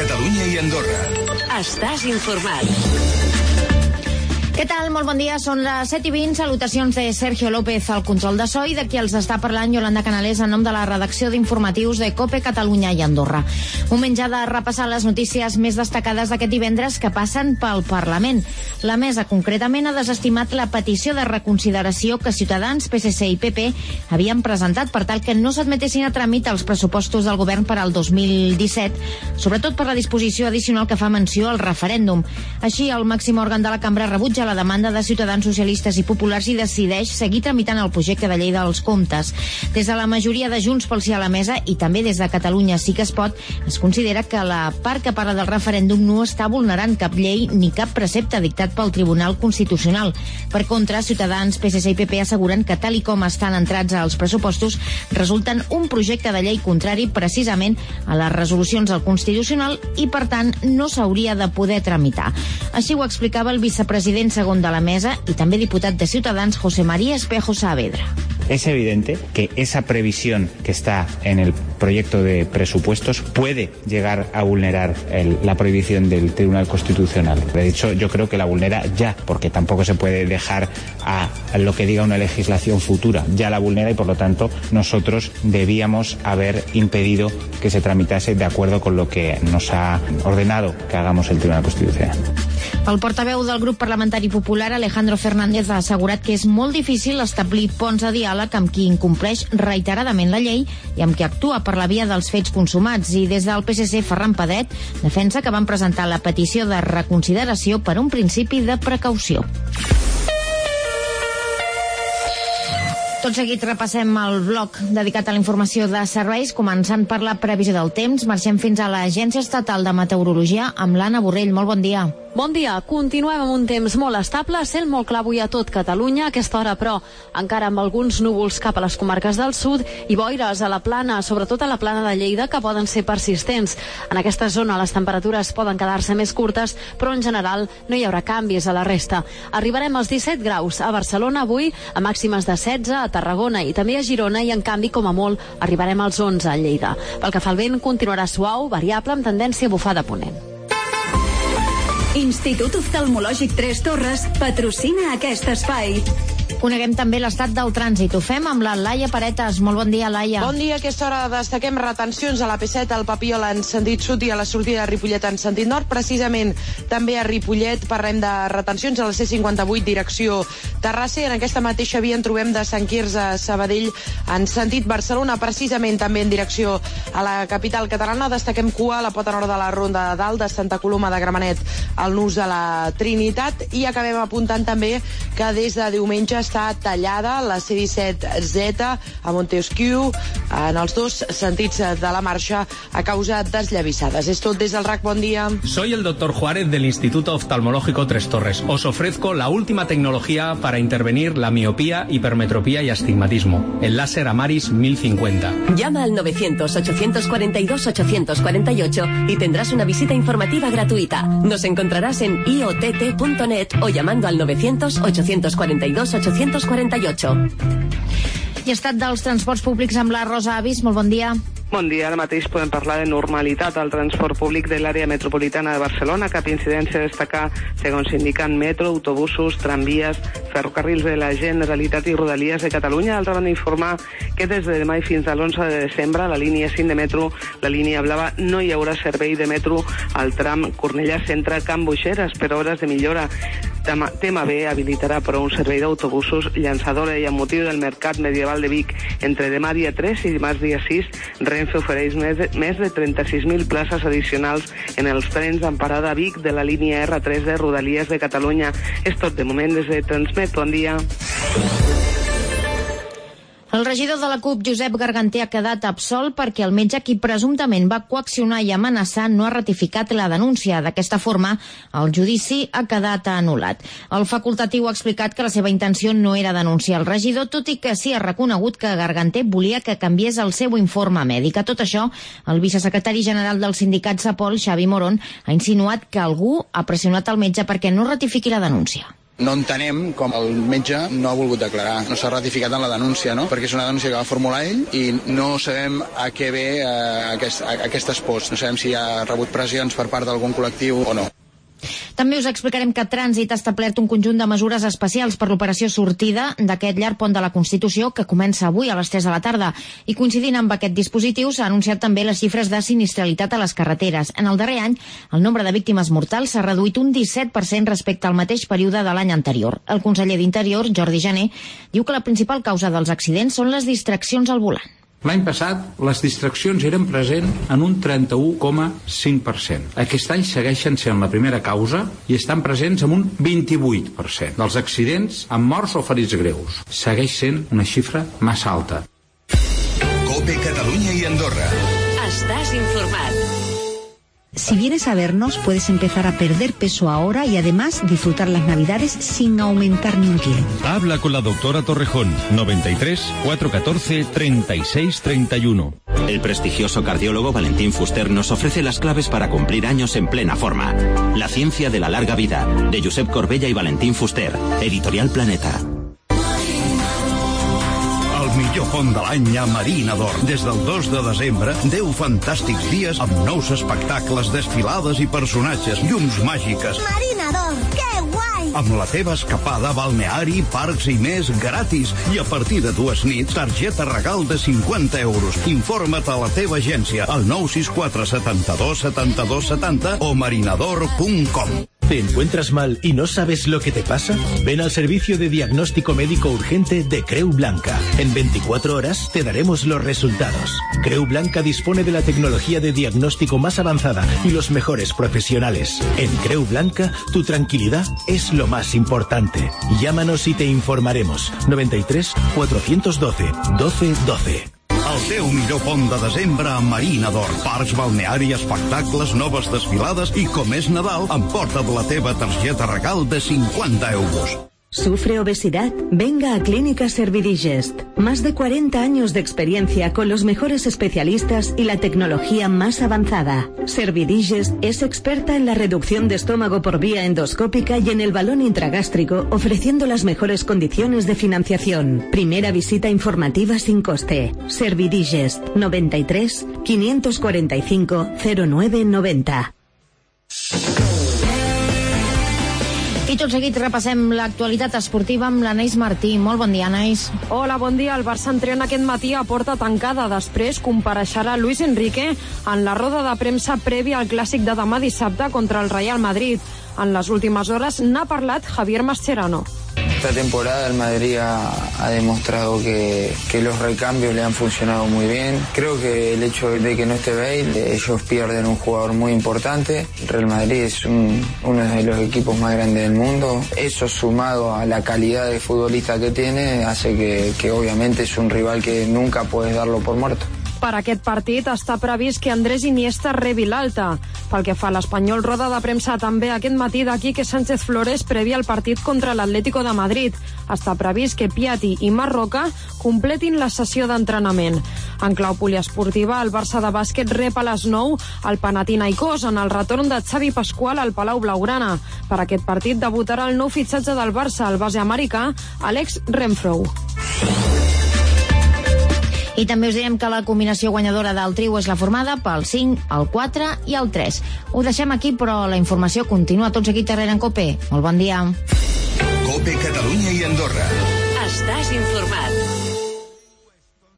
Catalunya i Andorra. Estàs informat. Què tal? Molt bon dia. Són les 7:20. Salutacions de Sergio López al control de so i de qui els està parlant Yolanda Canales en nom de la redacció d'informatius de COPE Catalunya i Andorra. Moment ja de repassar les notícies més destacades d'aquest divendres que passen pel Parlament. La mesa concretament ha desestimat la petició de reconsideració que Ciutadans, PSC i PP havien presentat per tal que no s'admetessin a tràmit els pressupostos del govern per al 2017, sobretot per la disposició addicional que fa menció al referèndum. Així, el màxim òrgan de la cambra rebutja la demanda de Ciutadans, Socialistes i Populars i decideix seguir tramitant el projecte de llei dels comptes. Des de la majoria de Junts pel Sí a la mesa i també des de Catalunya Sí que es pot, es considera que la part que parla del referèndum no està vulnerant cap llei ni cap precepte dictat pel Tribunal Constitucional. Per contra, Ciutadans, PSC i PP asseguren que tal i com estan entrats als pressupostos resulten un projecte de llei contrari precisament a les resolucions del Constitucional i, per tant, no s'hauria de poder tramitar. Així ho explicava el vicepresident segon de la mesa y también diputat de Ciutadans, José María Espejo Saavedra. Es evidente que esa previsión que está en el proyecto de presupuestos puede llegar a vulnerar la prohibición del Tribunal Constitucional. De hecho, yo creo que la vulnera ya, porque tampoco se puede dejar a lo que diga una legislación futura. Ya la vulnera y, por lo tanto, nosotros debíamos haber impedido que se tramitase de acuerdo con lo que nos ha ordenado que hagamos el Tribunal Constitucional. El portaveu del grup parlamentari popular, Alejandro Fernández, ha assegurat que és molt difícil establir ponts de diàleg amb qui incompleix reiteradament la llei i amb qui actua per la via dels fets consumats. I des del PSC, Ferran Pedret defensa que van presentar la petició de reconsideració per un principi de precaució. Tot seguit repassem el bloc dedicat a la informació de serveis, començant per la previsió del temps. Marxem fins a l'Agència Estatal de Meteorologia amb l'Anna Borrell. Molt bon dia. Bon dia. Continuem amb un temps molt estable, cel molt clar avui a tot Catalunya, a aquesta hora, però encara amb alguns núvols cap a les comarques del sud i boires a la plana, sobretot a la plana de Lleida, que poden ser persistents. En aquesta zona les temperatures poden quedar-se més curtes, però en general no hi haurà canvis a la resta. Arribarem als 17 graus a Barcelona avui, a màximes de 16 a Tarragona i també a Girona, i en canvi, com a molt, arribarem als 11 a Lleida. Pel que fa al vent, continuarà suau, variable, amb tendència a bufar de ponent. Institut Oftalmològic Tres Torres patrocina aquest espai. Coneguem també l'estat del trànsit. Ho fem amb la Laia Paretes. Molt bon dia, Laia. Bon dia. A aquesta hora destaquem retencions a la P7, al Papiol en sentit sud i a la sortida de Ripollet en sentit nord. Precisament també a Ripollet parlem de retencions a la C58 direcció Terrassa, i en aquesta mateixa via en trobem de Sant Quirze a Sabadell en sentit Barcelona, precisament també en direcció a la capital catalana. Destaquem cua a la pota nord de la Ronda de Dalt, de Santa Coloma de Gramenet al nus de la Trinitat, i acabem apuntant també que des de diumenge està tallada la C17Z a Montesquieu en els dos sentits de la marxa a causa desllavissades. És tot des del RAC. Bon dia. Soy el doctor Juárez del Instituto Oftalmológico Tres Torres. Os ofrezco la última tecnología para intervenir la miopía, hipermetropía y astigmatismo, el láser Amaris 1050. Llama al 900-842-848 y tendrás una visita informativa gratuita. Nos encontrarás en iott.net o llamando al 900-842-848. I estat dels transports públics amb la Rosa Avis. Molt bon dia. Bon dia. Ara mateix podem parlar de normalitat al transport públic de l'àrea metropolitana de Barcelona. Cap incidència a destacar, segons indiquen metro, autobusos, tramvies, ferrocarrils de la Generalitat i Rodalies de Catalunya. D'altra banda, informar que des de demà i fins a l'11 de desembre la línia 5 de metro, la línia blava, no hi haurà servei de metro al tram Cornellà Centre-Can Boixeres per hores de millora. TMB habilitarà però un servei d'autobusos llançadora, i amb motiu del Mercat Medieval de Vic entre demà dia 3 i dimarts dia 6, Renfe ofereix més de 36.000 places addicionals en els trens amb parada a Vic de la línia R3 de Rodalies de Catalunya. És tot de moment des de Transmet. Bon dia. El regidor de la CUP, Josep Garganter, ha quedat absolt perquè el metge qui presumptament va coaccionar i amenaçar no ha ratificat la denúncia. D'aquesta forma, el judici ha quedat anul·lat. El facultatiu ha explicat que la seva intenció no era denunciar el regidor, tot i que sí ha reconegut que Garganter volia que canviés el seu informe mèdic. A tot això, el vicesecretari general del sindicat Sapol, Xavi Morón, ha insinuat que algú ha pressionat el metge perquè no ratifiqui la denúncia. No entenem com el metge no ha volgut declarar, no s'ha ratificat en la denúncia, no? Perquè és una denúncia que va formular ell i no sabem a què ve aquestes pors. No sabem si ha rebut pressions per part d'algun col·lectiu o no. També us explicarem que Trànsit ha establert un conjunt de mesures especials per l'operació sortida d'aquest llarg pont de la Constitució que comença avui a les 3 de la tarda. I coincidint amb aquest dispositiu s'ha anunciat també les xifres de sinistralitat a les carreteres. En el darrer any, el nombre de víctimes mortals s'ha reduït un 17% respecte al mateix període de l'any anterior. El conseller d'Interior, Jordi Jané, diu que la principal causa dels accidents són les distraccions al volant. L'any passat, les distraccions eren presents en un 31,5%. Aquest any segueixen sent la primera causa i estan presents en un 28% dels accidents amb morts o ferits greus. Segueix sent una xifra massa alta. COPE Catalunya i Andorra. Estàs informat. Si vienes a vernos, puedes empezar a perder peso ahora y además disfrutar las Navidades sin aumentar ni un kilo. Habla con la doctora Torrejón, 93 414 36 31. El prestigioso cardiólogo Valentín Fuster nos ofrece las claves para cumplir años en plena forma. La ciencia de la larga vida, de Josep Corbella y Valentín Fuster, Editorial Planeta. El millor pont de l'any a Marina d'Or. Des del 2 de desembre, 10 fantàstics dies amb nous espectacles, desfilades i personatges, llums màgiques. Marina d'Or, que guai! Amb la teva escapada, balneari, parcs i més gratis. I a partir de 2 nits, targeta regal de 50 euros. Informa't a la teva agència al 964 72 72 70 o marinador.com. ¿Te encuentras mal y no sabes lo que te pasa? Ven al servicio de diagnóstico médico urgente de Creu Blanca. En 24 horas te daremos los resultados. Creu Blanca dispone de la tecnología de diagnóstico más avanzada y los mejores profesionales. En Creu Blanca, tu tranquilidad es lo más importante. Llámanos y te informaremos. 93 412 12 12. El teu millor pont de desembre a Marina d'Or. Parcs, balneari, espectacles, noves desfilades i, com és Nadal, emporta't la teva targeta regal de 50 euros. ¿Sufre obesidad? Venga a Clínica Servidigest. Más de 40 años de experiencia con los mejores especialistas y la tecnología más avanzada. Servidigest es experta en la reducción de estómago por vía endoscópica y en el balón intragástrico, ofreciendo las mejores condiciones de financiación. Primera visita informativa sin coste. Servidigest 93 545 0990. I tot seguit repassem l'actualitat esportiva amb l'Anaïs Martí. Molt bon dia, Anaïs. Hola, bon dia. El Barça entrena aquest matí a porta tancada. Després compareixerà Luis Enrique en la roda de premsa prèvia al clàssic de demà dissabte contra el Real Madrid. En les últimes hores n'ha parlat Javier Mascherano. Esta temporada el Madrid ha demostrado que los recambios le han funcionado muy bien. Creo que el hecho de que no esté Bale, ellos pierden un jugador muy importante. El Real Madrid es uno de los equipos más grandes del mundo. Eso sumado a la calidad de futbolista que tiene hace que obviamente es un rival que nunca puedes darlo por muerto. Per aquest partit està previst que Andrés Iniesta rebi l'alta. Pel que fa a l'Espanyol, roda de premsa també aquest matí de Quique Sánchez Flores previ al partit contra l'Atlético de Madrid. Està previst que Piatti i Marc Roca completin la sessió d'entrenament. En clau poliesportiva, el Barça de bàsquet rep a les 9 al Panathinaikos en el retorn de Xavi Pascual al Palau Blaugrana. Per aquest partit debutarà el nou fitxatge del Barça, el base americà Alex Renfrow. I també us direm que la combinació guanyadora del trio és la formada pel 5, el 4 i el 3. Ho deixem aquí, però la informació continua tot seguit darrere en COPE. Molt bon dia. COPE Catalunya i Andorra. Estàs informat.